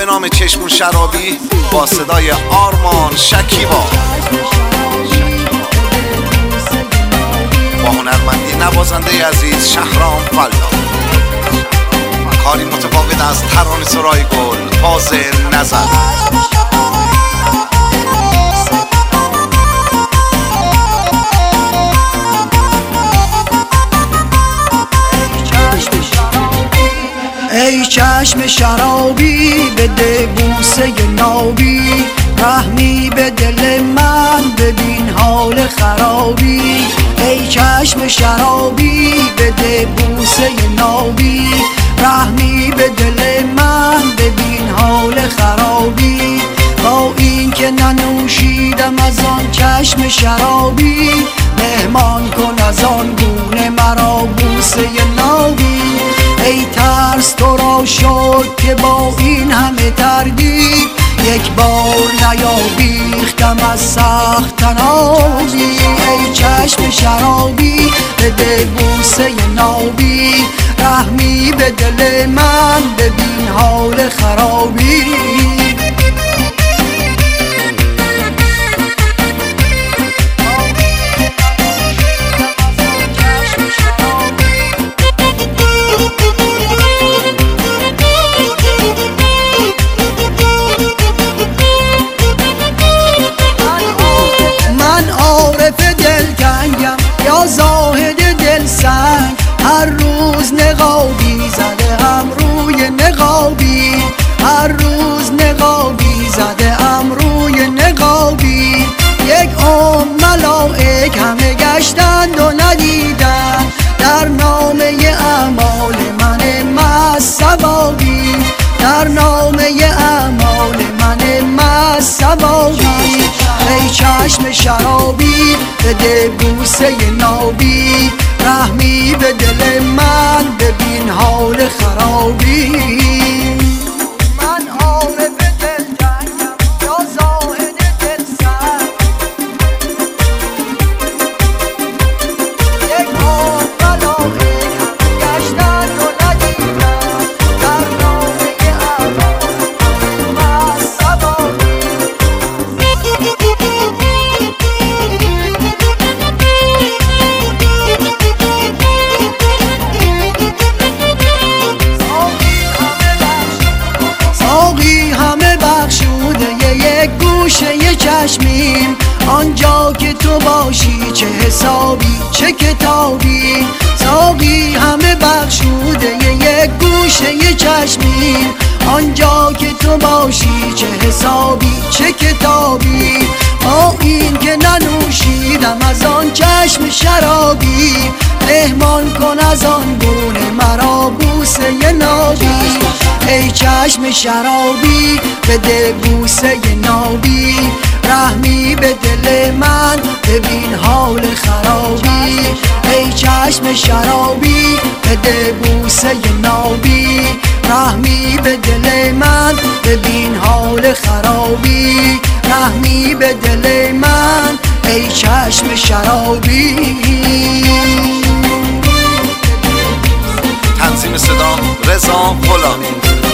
نام چشمون شرابی با صدای آرمان شکیبا، با هنرمندی نوازنده عزیز شهرام فلا. کاری متفاوت از ترانه سرای گل، فاز نظر. ای چشم شرابی بده بوسه نابی، رحمی به دل من ببین حال خرابی. ای چشم شرابی بده بوسه نابی، رحمی به دل من ببین حال خرابی. با این که ننوشیدم از آن چشم شرابی، مهمان کن از آن گونه مرا بوسه نابی. ای ترس تو را شد که با این همه تردید، یک بار نیاویختم از سخت تنابی. ای چشم شرابی بده بوسه نابی، رحمی به دل من ببین حال خرابی. زاهد دل سنگ هر روز نقابی زده ام روی نقابی، هر روز نقابی زده ام روی نقابی. یک ملائک همه گشتند و ندیدند در نامه اعمال من مست ثوابی، در نامه اعمال من مست ثوابی. ای چشم شرابی بده بوسه نابی، رحمی به دل من ببین حال خرابی. من عارف دل جنگم یا زاهد دل سنگ، یک ملائک همه گشتند و ندیدند در نامه اعمال من مست ثوابی. گوشه چشمیم آنجا که تو باشی، چه حسابی چه کتابی. ساقی همه بخشوده یک گوشه چشمیم آنجا که تو باشی، چه حسابی چه کتابی. با این که ننوشیدم از آن چشم شرابی، مهمان کن از آن گونه مرا بوسه نابی. ای چشم شرابی بده بوسه نابی، رحمی به دل من ببین حال خرابی. ای چشم شرابی بده بوسه نابی، رحمی به دل من ببین حال خرابی. رحمی به دل من ای چشم شرابی. تنظیم صدا رضا غلامی.